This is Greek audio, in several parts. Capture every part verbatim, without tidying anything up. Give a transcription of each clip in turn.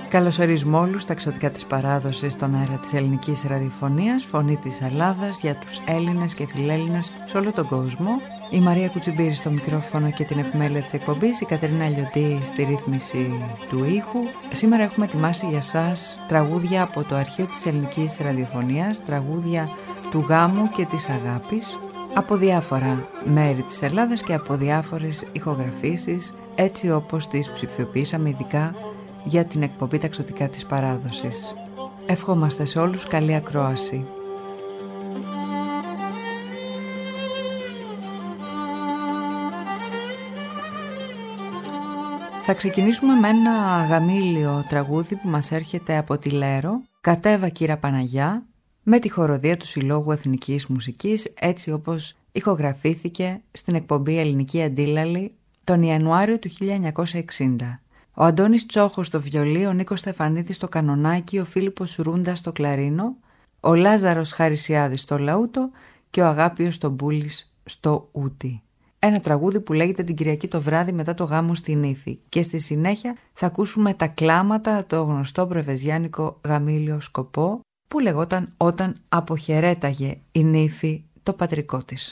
Καλωσορίζουμε όλους στα εξωτικά της παράδοσης στον αέρα της ελληνικής ραδιοφωνίας, φωνή της Ελλάδας για τους Έλληνες και φιλέλληνες σε όλο τον κόσμο. Η Μαρία Κουτσιμπήρη στο μικρόφωνο και την επιμέλεια της εκπομπής, η Κατερίνα Λιωτή στη ρύθμιση του ήχου. Σήμερα έχουμε ετοιμάσει για σας τραγούδια από το αρχείο της ελληνικής ραδιοφωνίας, τραγούδια του γάμου και της αγάπης, από διάφορα μέρη της Ελλάδας και από διάφορες ηχογραφήσεις, έτσι όπως τις ψηφιοποιήσαμε ειδικά για την εκπομπή τα εξωτικά της παράδοσης. Ευχόμαστε σε όλους καλή ακρόαση. Θα ξεκινήσουμε με ένα γαμήλιο τραγούδι που μας έρχεται από τη Λέρο, «Κατέβα κύρα Παναγιά», με τη χοροδία του Συλλόγου Εθνικής Μουσικής, έτσι όπως ηχογραφήθηκε στην εκπομπή Ελληνική Αντίλαλη τον Ιανουάριο του χίλια εννιακόσια εξήντα. Ο Αντώνης Τσόχος στο βιολί, ο Νίκος Στεφανίδης στο κανονάκι, ο Φίλιππος Ρούντας στο κλαρίνο, ο Λάζαρος Χαρισιάδης στο λαούτο και ο Αγάπιος Στομπούλης στο ούτι. Ένα τραγούδι που λέγεται την Κυριακή το βράδυ μετά το γάμο στην Ήφη. Και στη συνέχεια θα ακούσουμε τα κλάματα, το γνωστό πρεβεζιάνικο γαμήλιο σκοπό, που λεγόταν όταν αποχαιρέταγε η Νύφη το πατρικό της.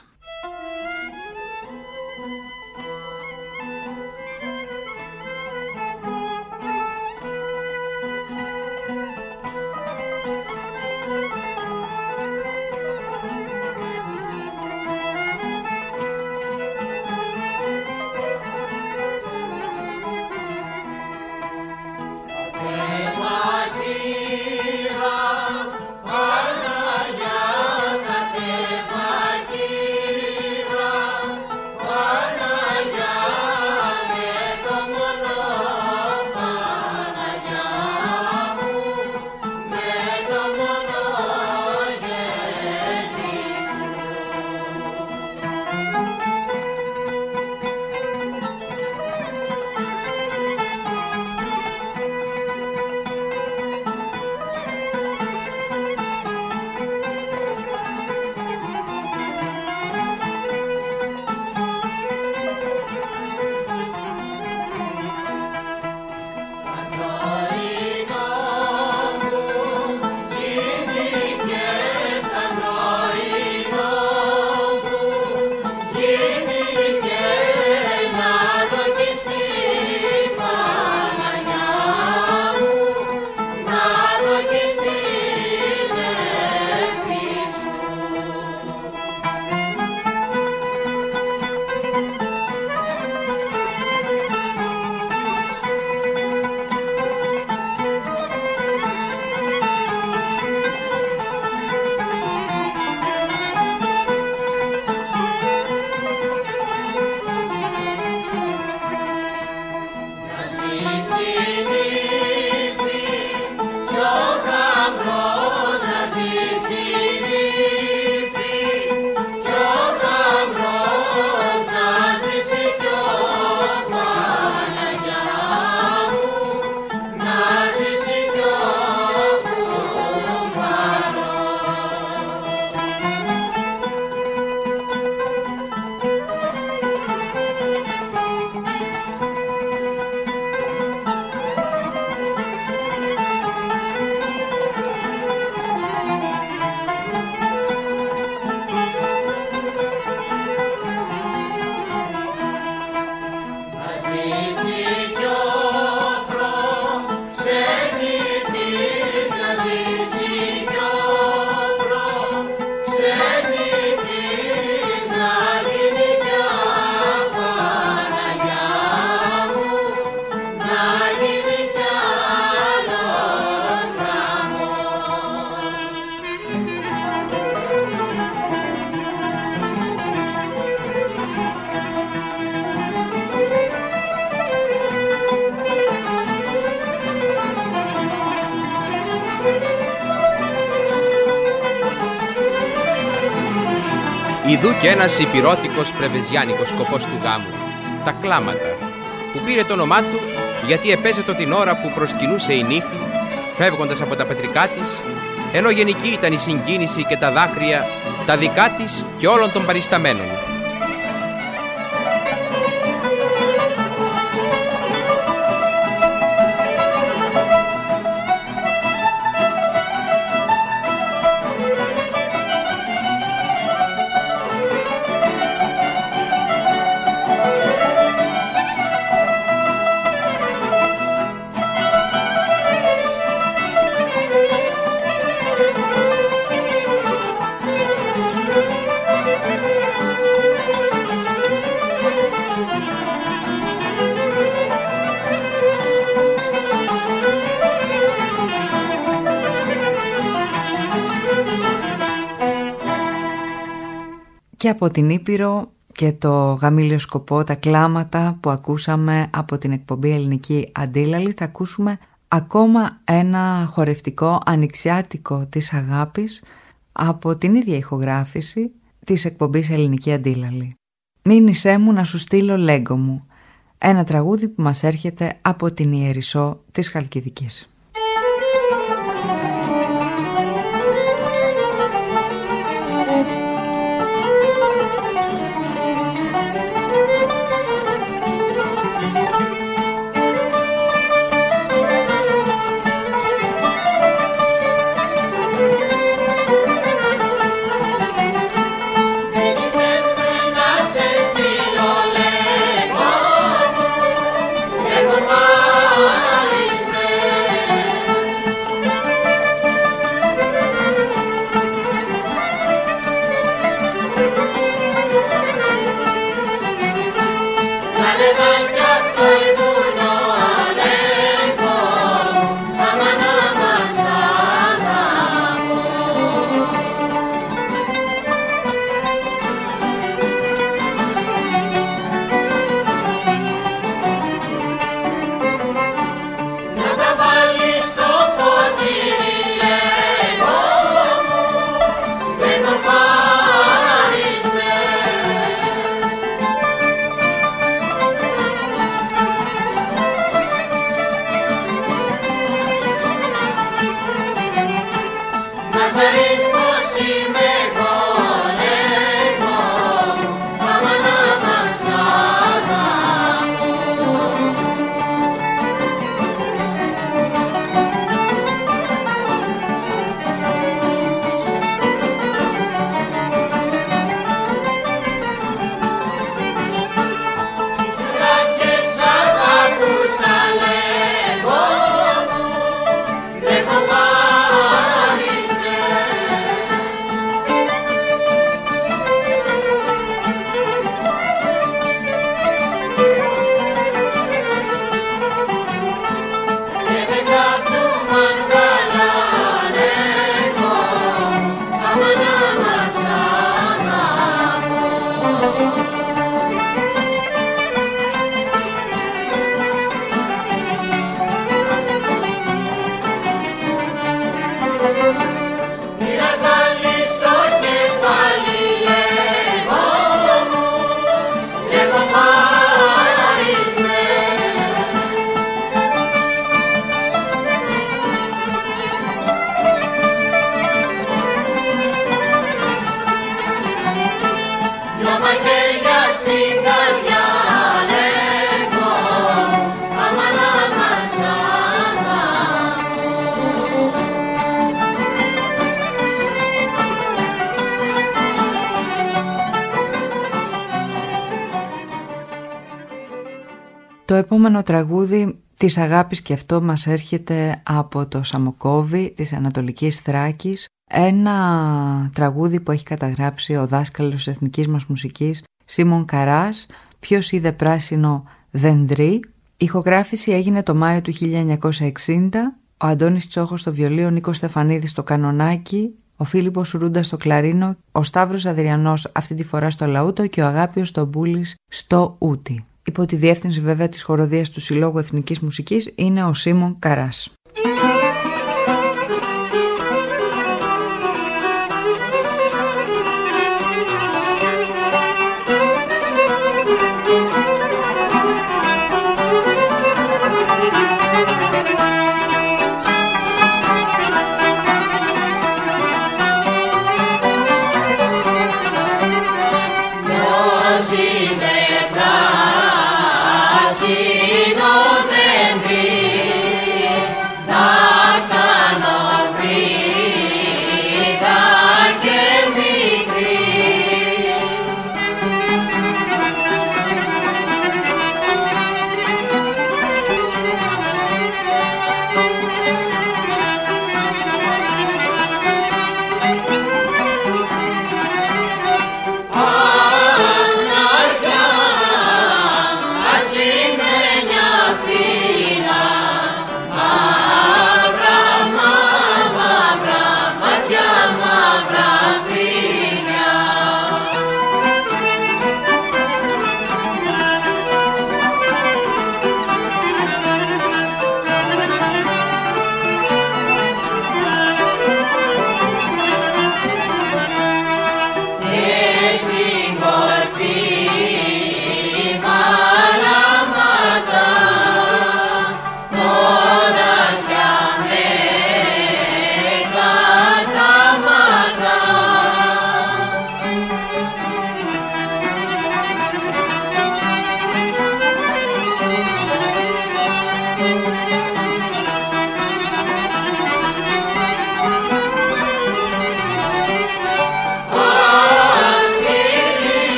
Ιδού και ένας υπηρώτικος πρεβεζιάνικος σκοπός του γάμου, τα κλάματα, που πήρε το όνομά του γιατί επέζετο την ώρα που προσκυνούσε η Νύφη, φεύγοντας από τα πετρικά της, ενώ γενική ήταν η συγκίνηση και τα δάκρυα, τα δικά της και όλων των παρισταμένων. και από την Ήπειρο και το γαμήλιο σκοπό, τα κλάματα που ακούσαμε από την εκπομπή Ελληνική Αντίλαλη, θα ακούσουμε ακόμα ένα χορευτικό ανοιξιάτικο της αγάπης από την ίδια ηχογράφηση της εκπομπής Ελληνική Αντίλαλη. «Μήνυσέ μου να σου στείλω λέγκο μου», ένα τραγούδι που μας έρχεται από την Ιερισσό της Χαλκιδικής. Το επόμενο τραγούδι της αγάπης και αυτό μας έρχεται από το Σαμοκόβι της Ανατολικής Θράκης, ένα τραγούδι που έχει καταγράψει ο δάσκαλος εθνικής μας μουσικής Σίμων Καράς, «Ποιος είδε πράσινο δεντρί». Η ηχογράφηση έγινε το Μάιο του χίλια εννιακόσια εξήντα, ο Αντώνης Τσόχος στο βιολί, ο Νίκος Στεφανίδης στο κανονάκι, ο Φίλιππος Σουρούντας στο κλαρίνο, ο Σταύρος Αδριανός αυτή τη φορά στο λαούτο και ο Αγάπιος Στομπούλης στο ούτι. Υπό τη διεύθυνση βέβαια της χοροδίας του Συλλόγου Εθνικής Μουσικής είναι ο Σίμων Καράς. Πράσινο δέντρι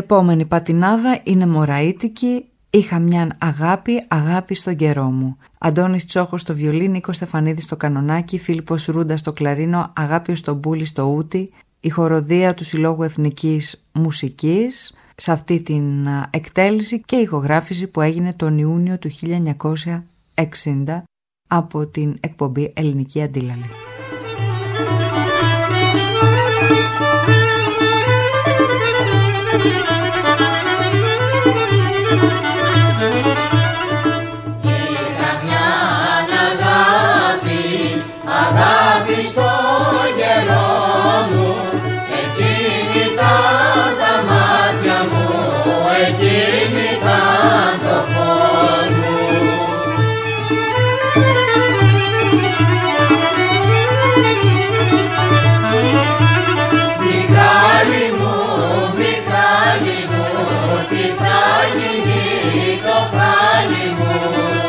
επόμενη πατινάδα είναι μωραΐτικη. Είχα μια αγάπη, αγάπη στον καιρό μου. Αντώνης Τσόχος στο βιολί, Νίκος Στεφανίδης στο κανονάκι, Φίλιππος Ρούντας στο κλαρίνο, Αγάπη στο μπούλι στο ούτι. Η χοροδία του Συλλόγου Εθνικής Μουσικής σε αυτή την εκτέλεση και η ηχογράφηση που έγινε τον Ιούνιο του χίλια εννιακόσια εξήντα από την εκπομπή Ελληνική Αντίλαλη. Είχα μια αγάπη, αγάπη στον καιρό μου, εκείνη ήταν τα μάτια μου, εκείνη ήταν το φως μου. Μιχάλη μου, Μιχάλη μου, τι θα γίνει το χάλι μου.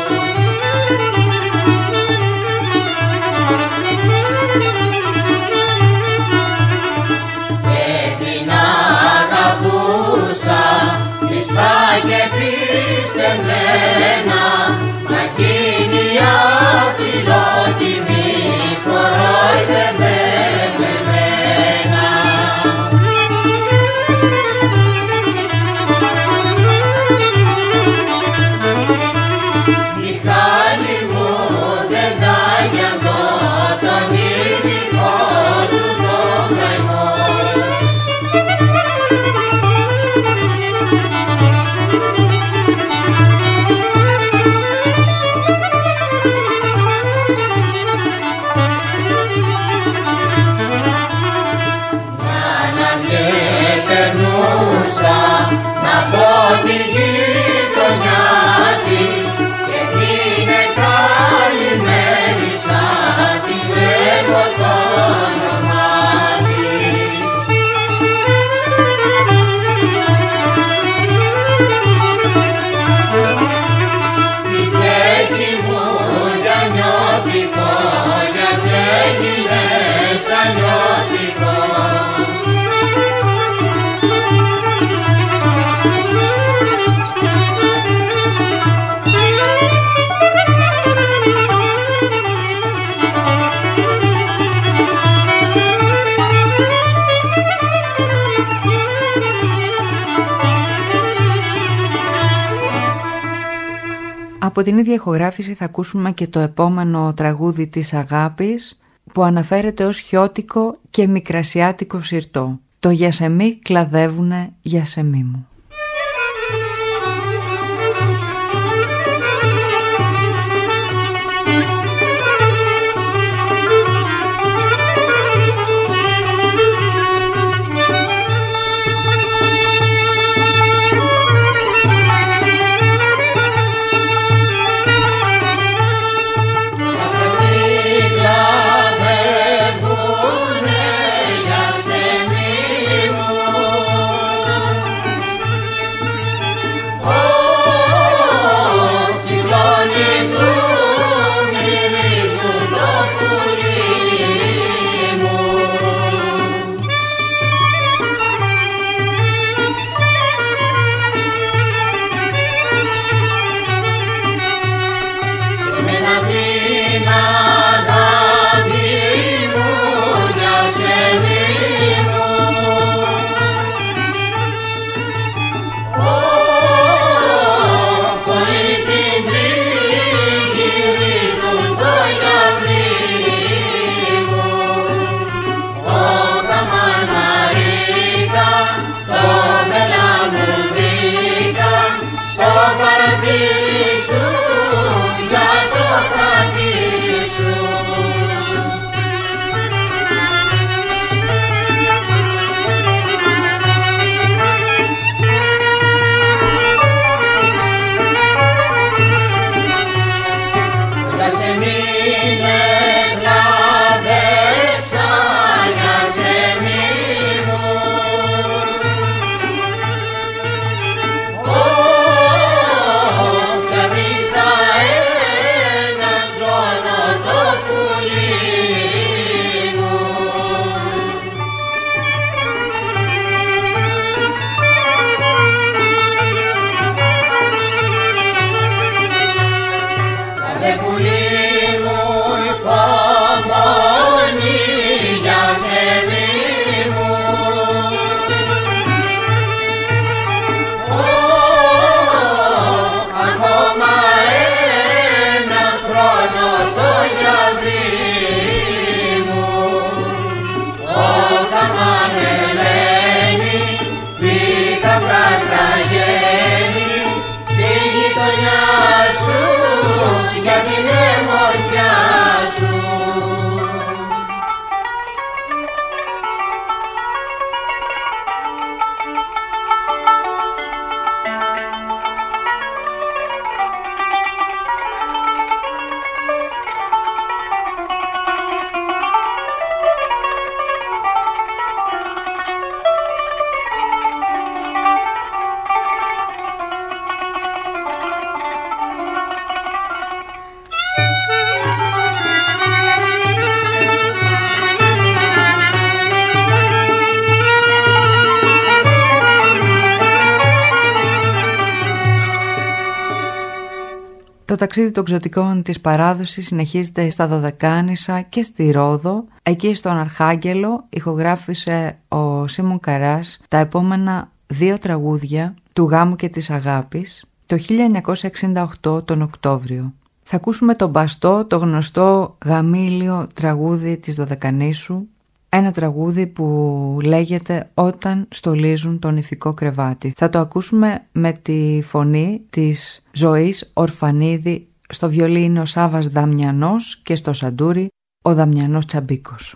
Και την αγαπούσα πιστά και πιστεμένα, μα εκείνη η αφιλότιμη κορόιδευε με μένα. Μιχάλη μου, δεν τα γιαντώ τον ειδικό σου τον καημό. Να βγει περνούσα να πω τη γειτονιά της και την καλημέρισα, τη λέγω το όνομά της. Τσιτσέκι μου για νιώτικο, γιατί έγινες ανιώτικο. Από την ίδια ηχογράφηση θα ακούσουμε και το επόμενο τραγούδι της αγάπης που αναφέρεται ως χιώτικο και μικρασιάτικο συρτό. Το γιασεμί κλαδεύουνε γιασεμί μου. Κλαδεύουνε γιασεμί μου. Το ταξίδι των ξωτικών της παράδοσης συνεχίζεται στα Δωδεκάνησα και στη Ρόδο. Εκεί στον Αρχάγγελο ηχογράφησε ο Σίμων Καράς τα επόμενα δύο τραγούδια του Γάμου και της Αγάπης το χίλια εννιακόσια εξήντα οκτώ τον Οκτώβριο. Θα ακούσουμε τον Μπαστό, το γνωστό γαμήλιο τραγούδι της Δωδεκανήσου, ένα τραγούδι που λέγεται «Όταν στολίζουν το νηφικό κρεβάτι». Θα το ακούσουμε με τη φωνή της Ζωής Ορφανίδη, στο βιολίνο Σάβας Δαμιανός και στο σαντούρι ο Δαμιανός Τσαμπίκος.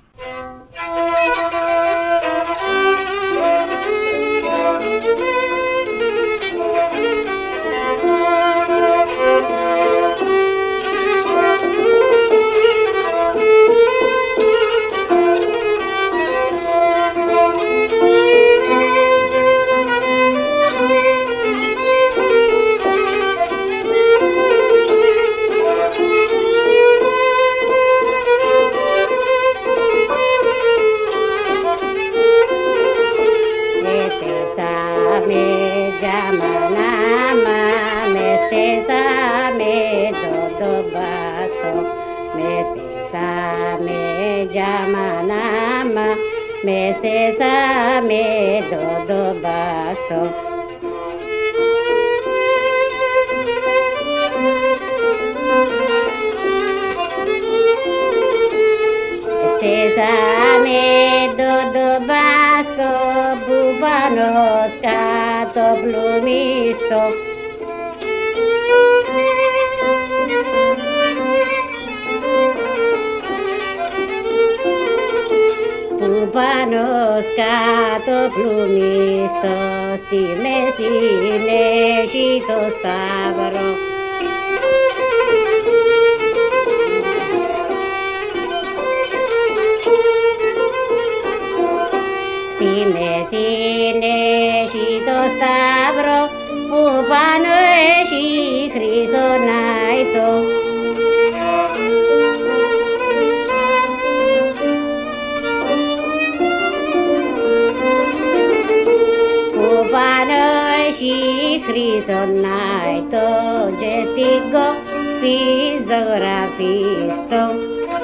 Με στέσαμε το το μπάστο. Στέσαμε το το μπάστο που πάνω σκάτω πλουμίστο. Πάνω σκάτω πλουμίστο, στη μέση έχει το σταυρό. Στη μέση έχει το σταυρό, που πάνω έχει χρυσονάιτο. Χρυσονάιτο και στην κόφη ζωγραφίστο.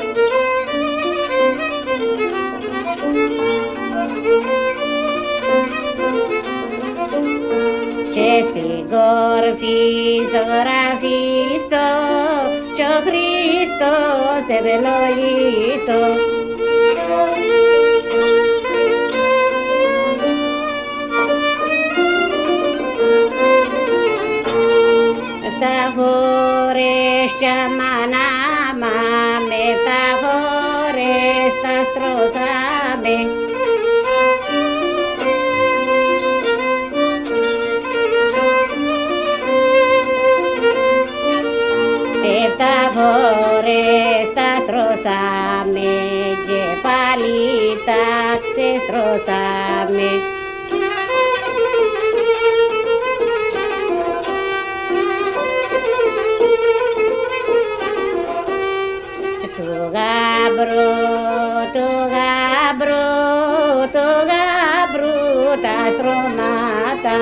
Και στην κόρφη ζωγραφίστο κι ο Χριστός ευλογήτο. Τα φορές κι αμανάμα, με τα φορές τα στρώσαμε. Εφτά φορές τα στρώσαμε και πάλι τα ξεστρώσαμε. γάμπρο, το γάμπρο, το γάμπρο τα στρώματα.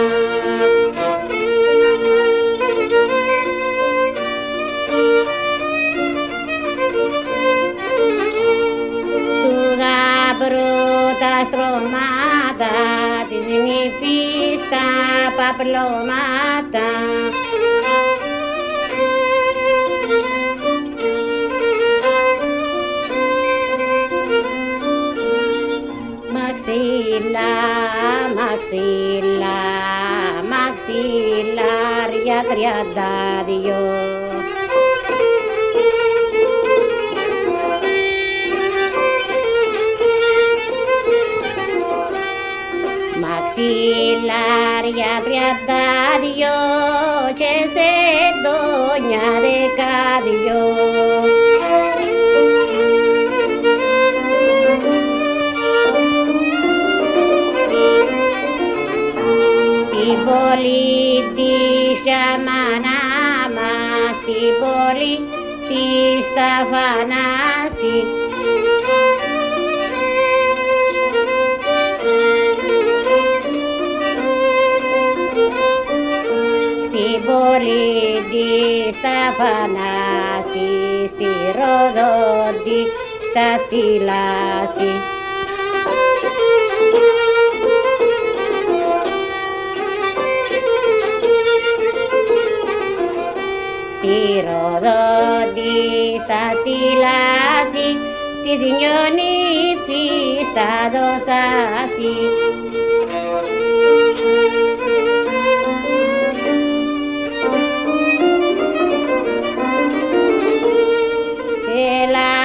Του γάμπρο τα στρώματα, της νυφής τα παπλώματα. Μαξίλα, μαξίλα, μαξίλαρια τριάντα δυο. Μαξίλαρια τριάντα δυο και σε ντόνια δεκάδυο. Στην πόλη της Σαμανάμα, στην πόλη της Σταφανάση, στην πόλη στα Φανάση, στη Ρόδοντη, στα Στυλάση. Στη Ρόδοντη, στα Στυλάση, τη ζηνιώνει φίστα δώσασι. Έλα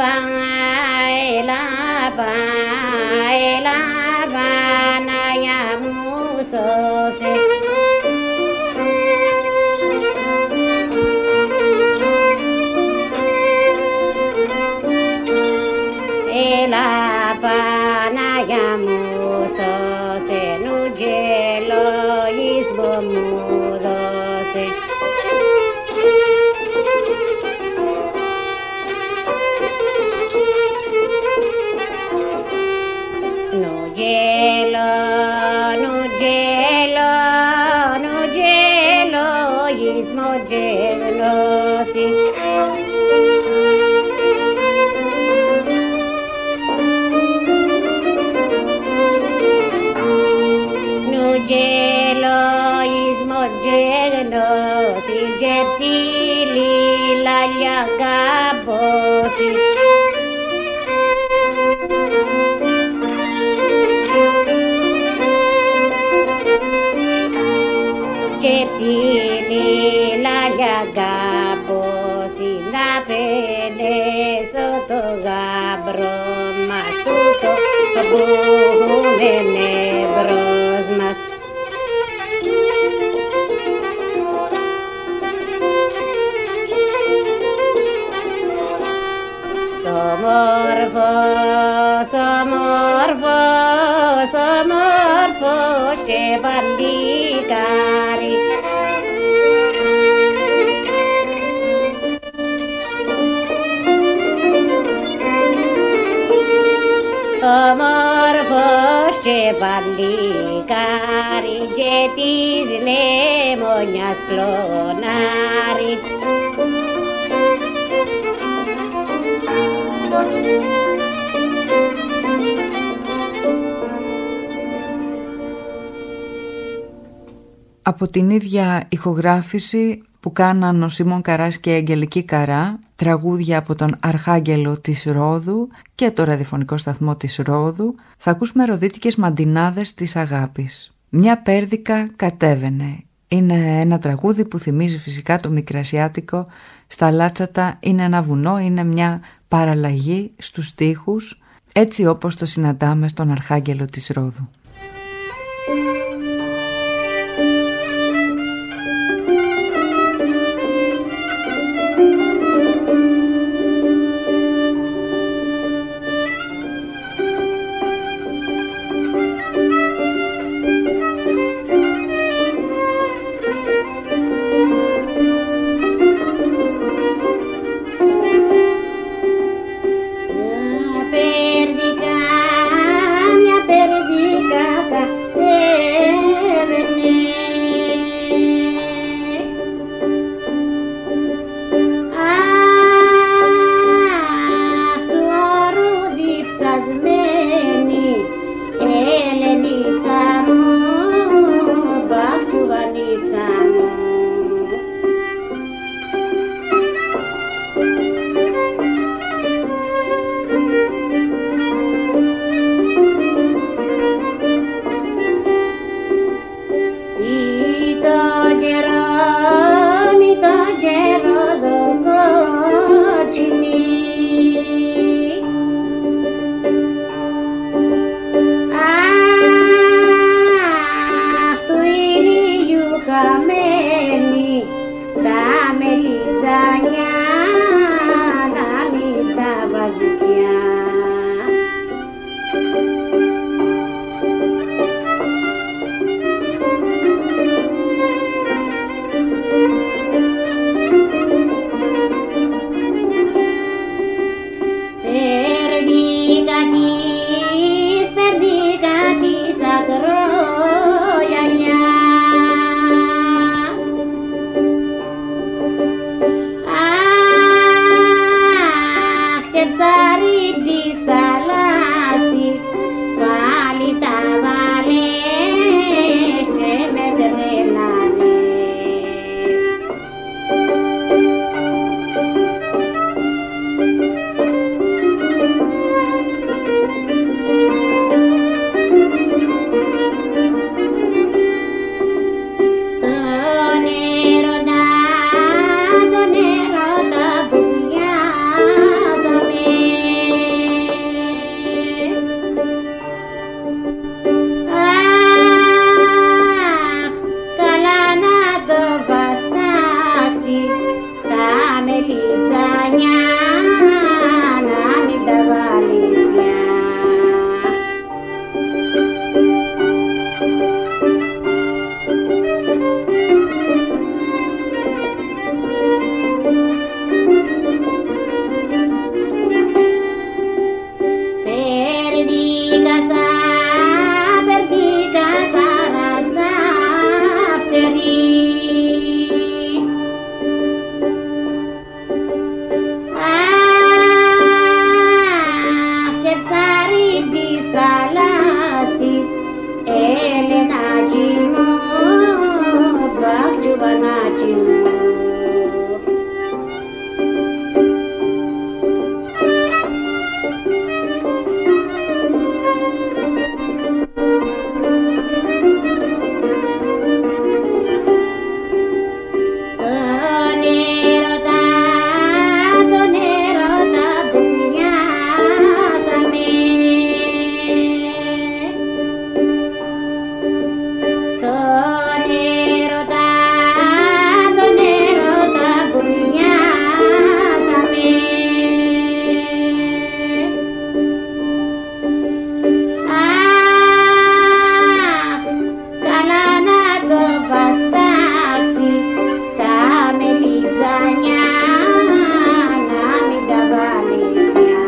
έλα Παναγιά μου σώσε. Έλα Παναγιά μου σώσε, νουτζέλο ίσμο μου δώσε. Νουτζέλο, νουτζέλο, νουτζέλο ίσμο τζελώσει. Νουτζέλο ίσμο τζελώσει, τζεψίλι λαλιά καμπώσει. Τζεψίλι λαλιά καμπώσει, να πενέσω το γάμπρο μας τούτο που έχουμε νευρός μας. Όμορφος, όμορφος, όμορφος και παλικάρι. Όμορφος και παλικάρι και της λεμονιάς κλονάρι. Από την ίδια ηχογράφηση που κάναν ο Σίμων Καράς και η Αγγελική Καρά, τραγούδια από τον Αρχάγγελο της Ρόδου και το ραδιοφωνικό σταθμό της Ρόδου, θα ακούσουμε ροδίτικες μαντινάδες της αγάπης. Μια πέρδικα κατέβαινε. Είναι ένα τραγούδι που θυμίζει φυσικά το Μικρασιάτικο. Στα λάτσατα είναι ένα βουνό, είναι μια παραλλαγή στους στίχους, έτσι όπως το συναντάμε στον Αρχάγγελο της Ρόδου. Μια περδίκα, μια περδίκα, ψάρι της θαλάσσης πάλι τα βάλες και με τρελάνες. Τον έρωτα, τον έρωτα που πιάσαμε, αχ, καλά να το βαστάξεις τα μελιτζάνια, να μην τα βάλεις πια. Perdica sa, perdica sarà dafteri. Αχ, και ψάρι της θαλάσσης, Ελενάκι μου, μπαχ, τζουβανάκι μου. Τον έρωτα, τον έρωτα που μοιάσαμε, τον έρωτα, τον έρωτα που μοιάσαμε, αχ, καλά να το βαστάξεις τα μελιτζάνια, να μην τα βάλεις πια.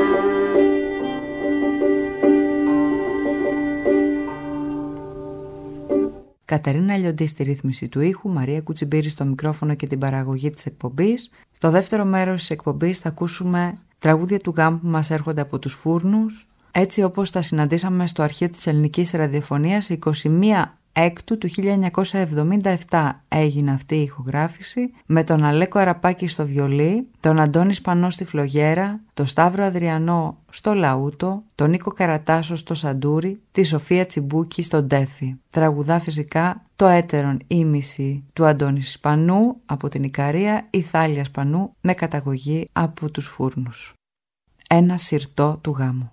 Κατερίνα Λιοντή στη ρύθμιση του ήχου, Μαρία Κουτσιμπήρη στο μικρόφωνο και την παραγωγή της εκπομπής. Στο δεύτερο μέρος της εκπομπής θα ακούσουμε τραγούδια του γάμου που μας έρχονται από τους φούρνους, έτσι όπως τα συναντήσαμε στο αρχείο της ελληνικής ραδιοφωνίας. εικοστή πρώτη Έκτου του χίλια εννιακόσια εβδομήντα επτά έγινε αυτή η ηχογράφηση, με τον Αλέκο Αραπάκη στο βιολί, τον Αντώνη Σπανό στη φλογέρα, τον Σταύρο Αδριανό στο λαούτο, τον Νίκο Καρατάσο στο σαντούρι, τη Σοφία Τσιμπούκη στο ντέφι. Τραγουδά φυσικά το έτερον ήμιση του Αντώνη Σπανού από την Ικαρία, η Θάλια Σπανού με καταγωγή από τους Φούρνους. Ένα συρτό του γάμου.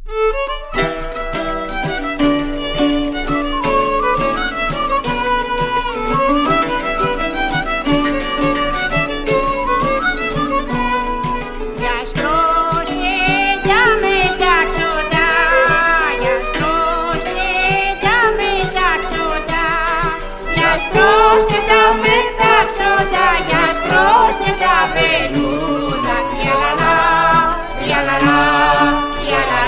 Στρώστε τα μετάξωτα, για στρώστε τα βελούδα, για λαλά, για λαλά, για λαλά.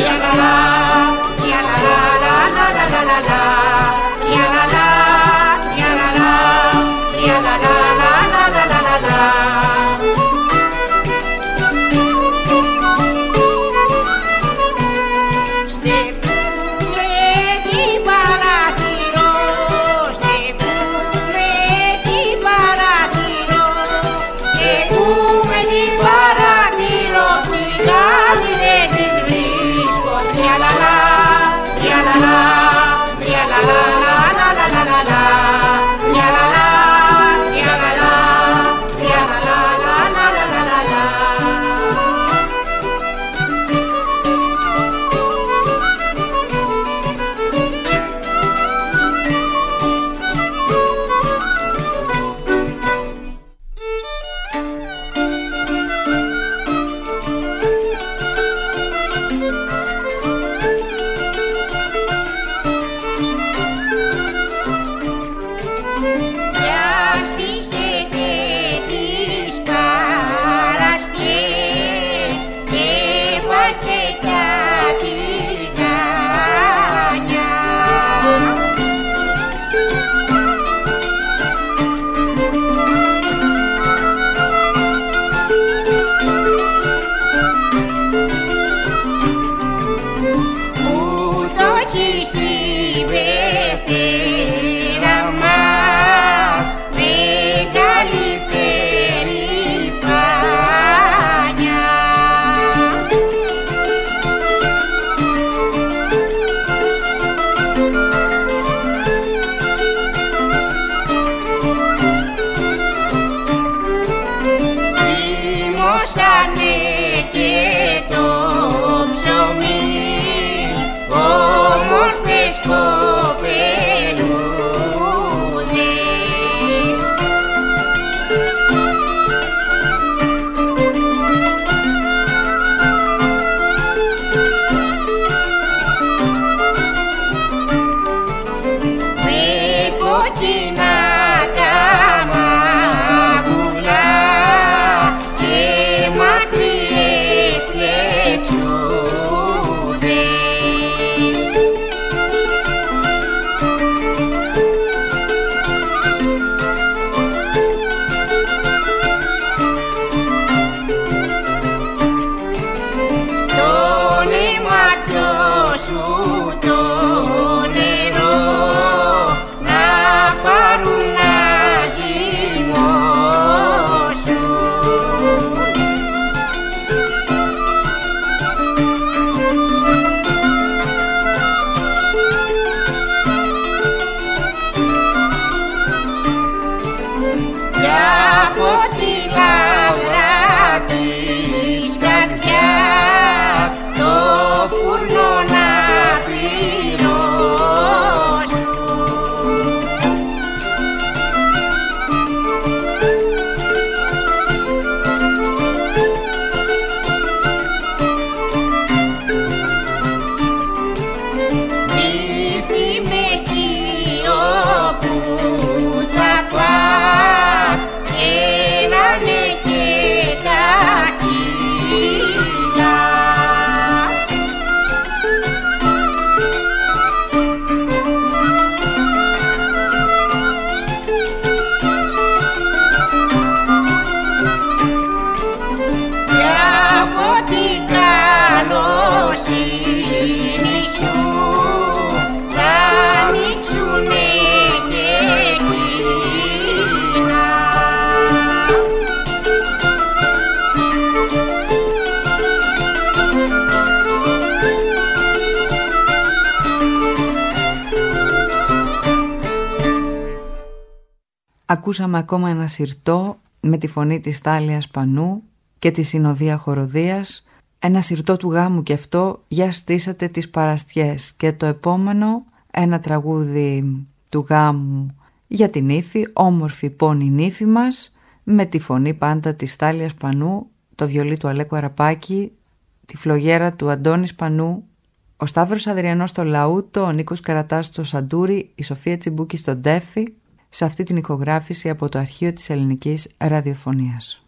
Ακούσαμε ακόμα ένα συρτό με τη φωνή της Τάλιας Πανού και τη συνοδεία χοροδίας. Ένα συρτό του γάμου και αυτό, για στήσατε τις παραστιές. Και το επόμενο, ένα τραγούδι του γάμου για την Ήφη, όμορφη πόνη νύφη μας, με τη φωνή πάντα της Τάλιας Πανού, το βιολί του Αλέκου Αραπάκη, τη φλογέρα του Αντώνης Πανού, ο Σταύρος Αδριανός στο λαούτο, ο Νίκος Καρατάς στο σαντούρι, η Σοφία Τσιμπούκη στο ντέφι, σε αυτή την ηχογράφηση από το αρχείο της ελληνικής ραδιοφωνίας.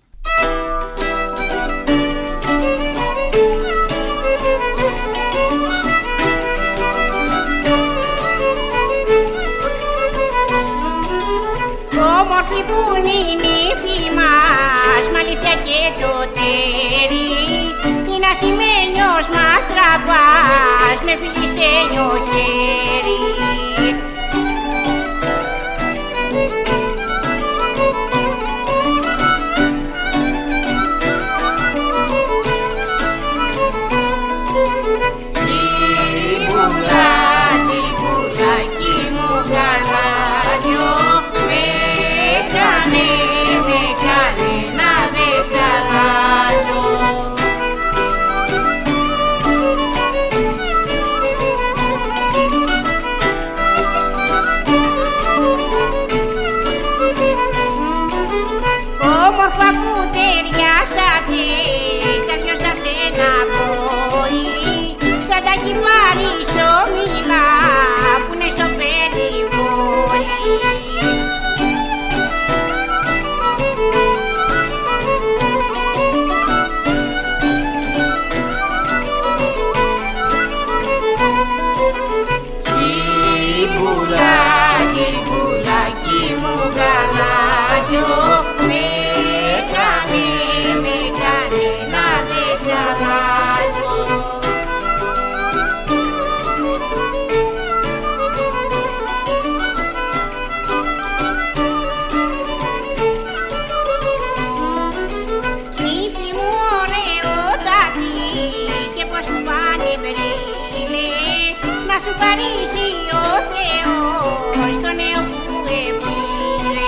Παρίσι ο Θεός το νέο που επήρε.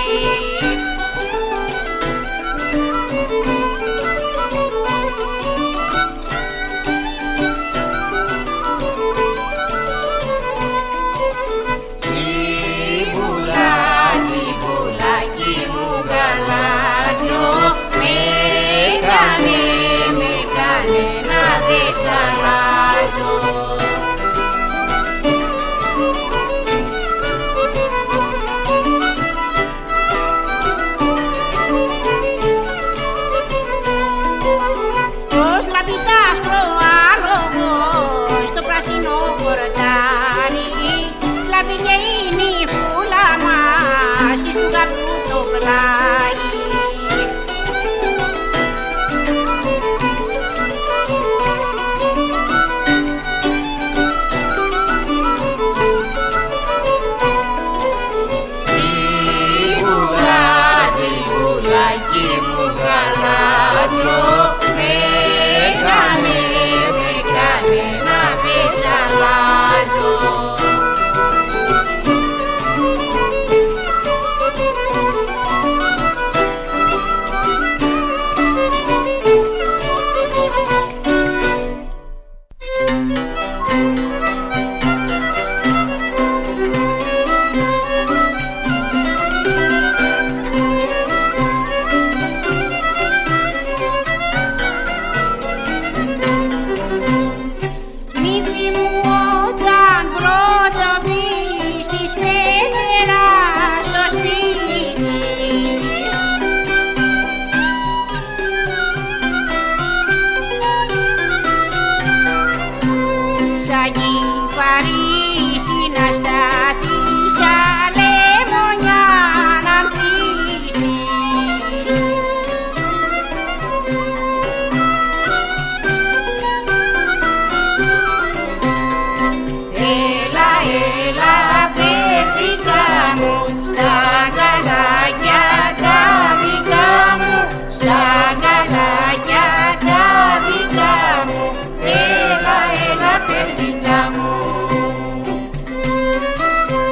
Ζιμπούλα, ζιμπουλάκι μου γαλάζιο, με κάνε, με κάνε να δε σ' αλλάζω. Ως λαπιτάς προάλογος στο πράσινο χορτάρι, λαπί και είναι η φούλα μας του καπνού το πλάι. Ζιμπούλα, ζιμπουλάκι μου γαλάζιο, με κάνε, με κάνε να δε σ' αλλάζω. Νύφη μου όταν πρώτο μπεις της πέτρας στο σπίτι, σαν κι Παρίσι να στάθεις, σαν λεμονιά να ανθίσεις. Έλα, έλα, παιδικά μου, στα γαλάκια τα δικά μου, στα γαλάκια τα δικά μου, έλα, έλα, παιδικά μου.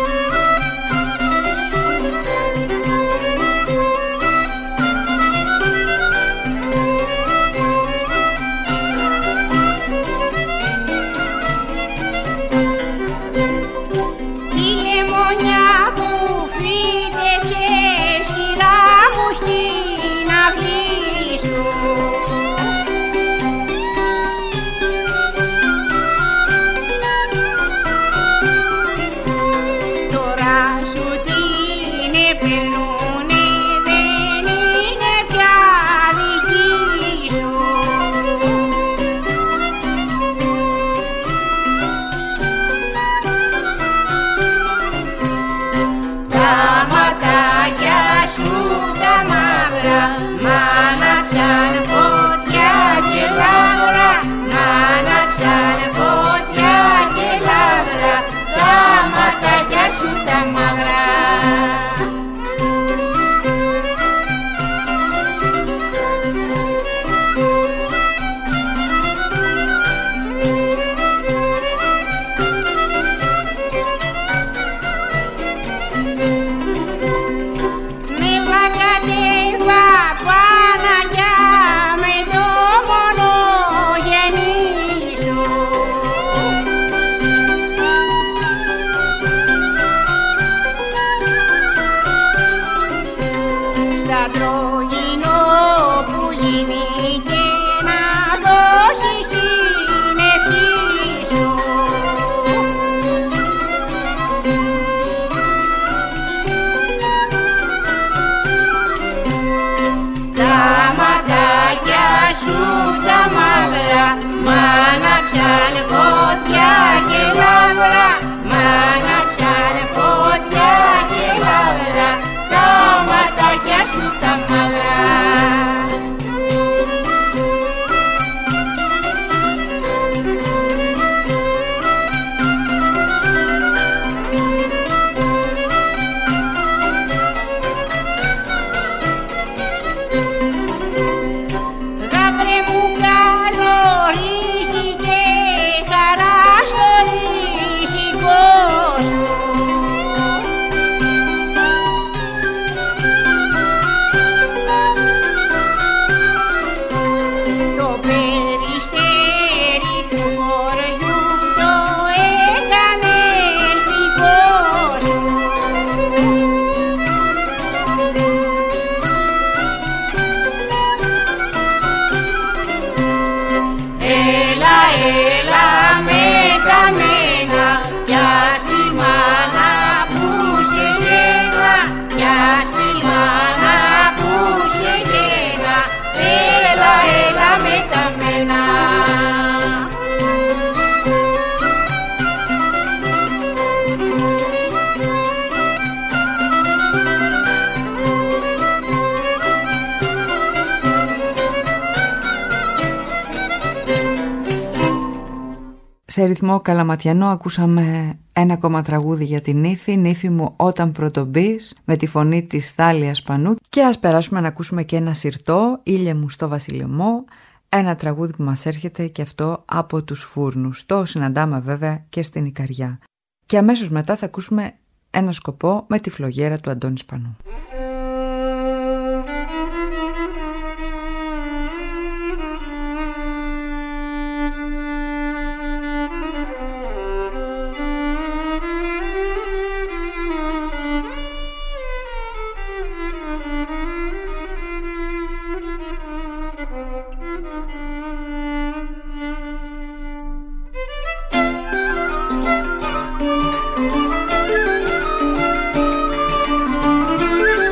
Σε ρυθμό καλαματιανό ακούσαμε ένα ακόμα τραγούδι για την Νύφη, Νύφη μου όταν πρωτομπείς, με τη φωνή της Θάλιας Πανού. Και ας περάσουμε να ακούσουμε και ένα συρτό, Ήλιε μου στο βασιλεμό, ένα τραγούδι που μας έρχεται και αυτό από τους Φούρνους. Το συναντάμε βέβαια και στην Ικαριά. Και αμέσως μετά θα ακούσουμε ένα σκοπό με τη φλογέρα του Αντώνη Σπανού. Thank you.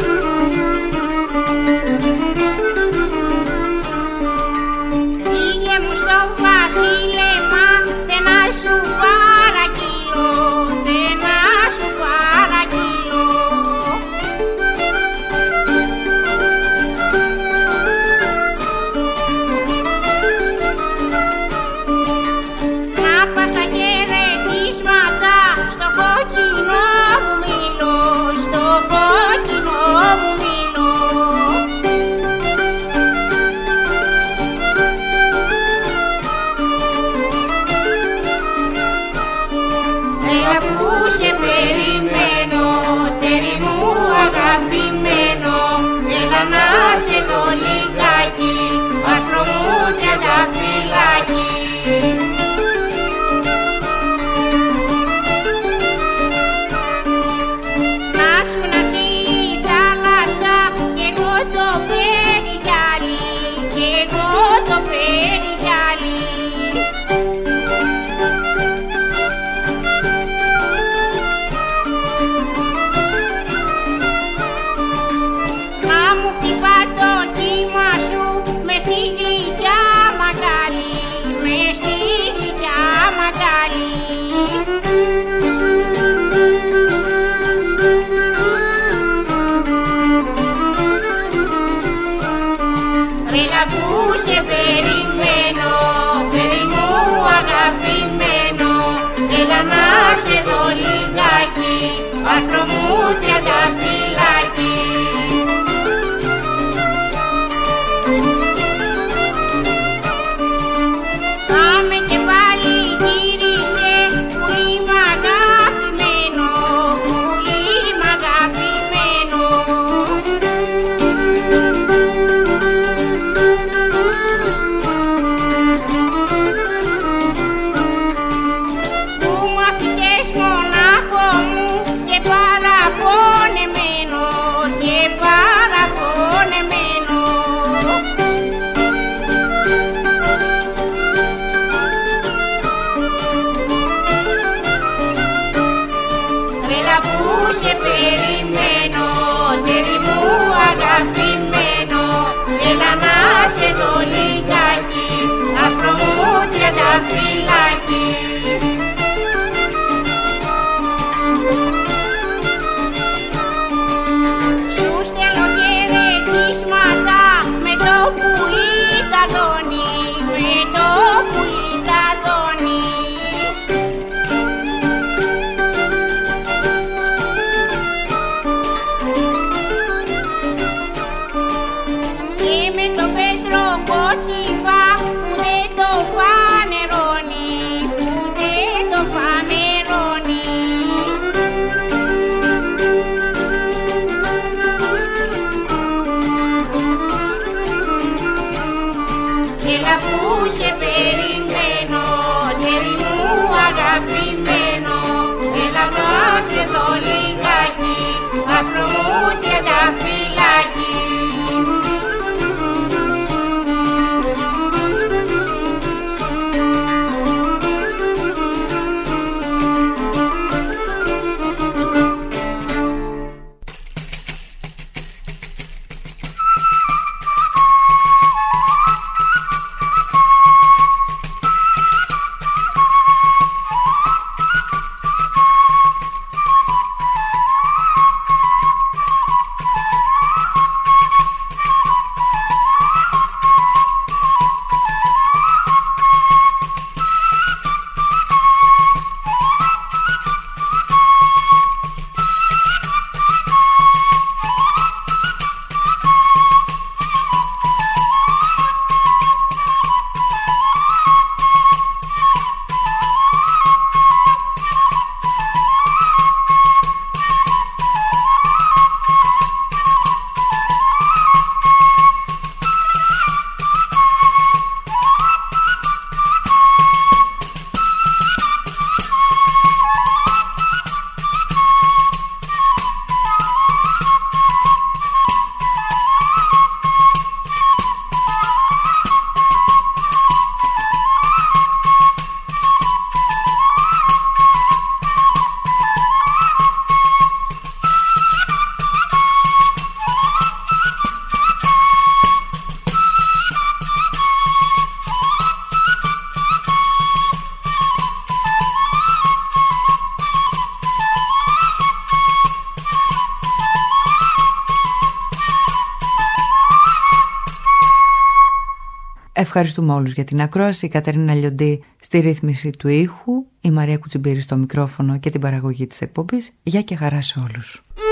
Ευχαριστούμε όλους για την ακρόαση. Η Κατερίνα Λιοντή στη ρύθμιση του ήχου, η Μαρία Κουτσιμπήρη στο μικρόφωνο και την παραγωγή της εκπομπής. Γεια και χαρά σε όλους.